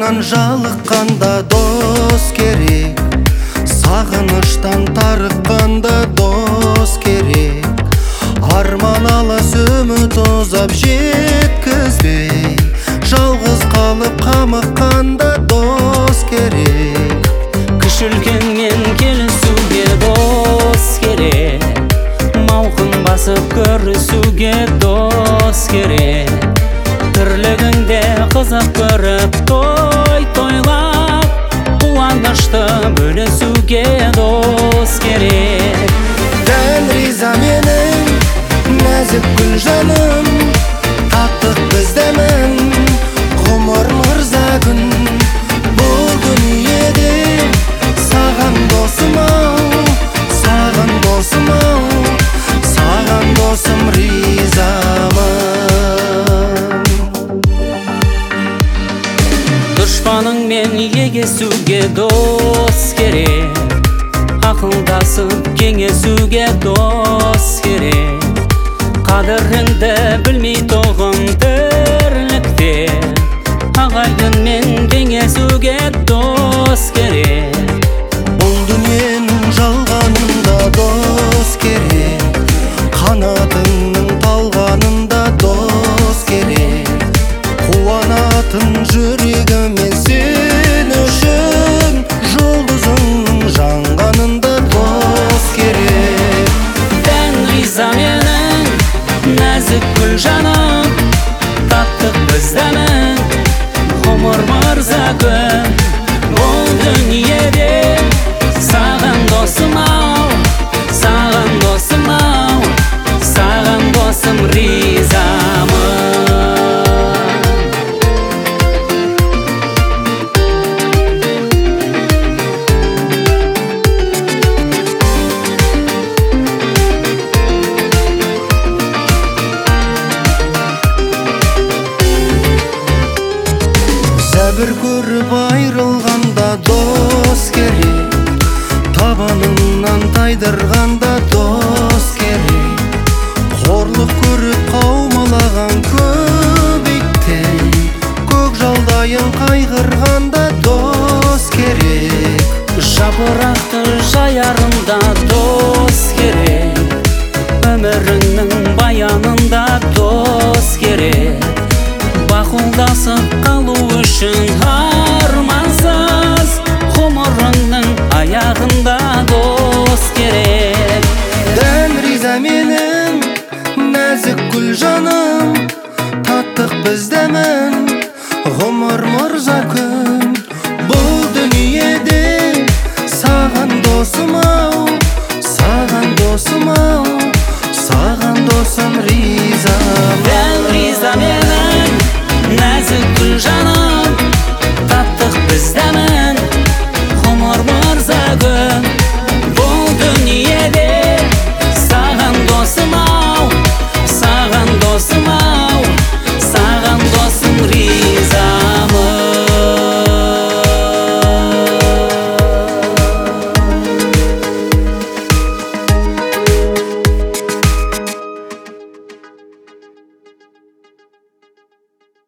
Табаныңнан жалыққанда дос керек, сағыныштан тарыққанда дос керек. Арман алыс үміт ұзап жеткізбей, жалғыз қалып қамыққанда дос керек. Кіші үлкенмен келісуге дос керек, мауқын басып көрісуге дос керек. Тірлігіңде қызық көріп тойлап, қуанышты бөлісуге дос керек. Дән риза менің нәзік гүл жаным, таптық біз дәмін ғұмыр мырза күн. Бұл дүниеде саған досым-ау, саған досым-ау, саған досым ризамын. Дұшпаныңмен егесуге дос керек, ақылдасып кеңесуге дос керек. Қадіріңді білмей тоғым тірлікте, ағайынмен кеңесуге дос керек. Бұл дүниенің жалғанында дос керек, қанатыңның талғанында дос керек. Қуанатын жүрегімен сен үшін, жұлдызыңның жанғанында дос керек. Дән риза менің нәзік гүл жаным, таптық біз дәмін ғұмыр мырза күн. Бұл дүниеде саған досым-ау, саған досым-ау, саған досым ризамын. Зәбір көріп айрылғанда дос керек, табаныңнан тайдырғанда дос керек. Қорлық көріп қаумалаған көп иттен, көкжалдайын қайғырғанда дос керек. Жапырақты жаярында дос керек, өміріңнің баянында дос керек. Бақұлдасып қалу үшін армансыз, ғұмырыңның аяғында дос керек. Дән риза менің нәзік гүл жаным, таттық біз дәмін ғұмыр мырза күн. Бұл дүниеде саған досым-ау, саған досым-ау, саған досым ризамын. Дән риза менің нәзік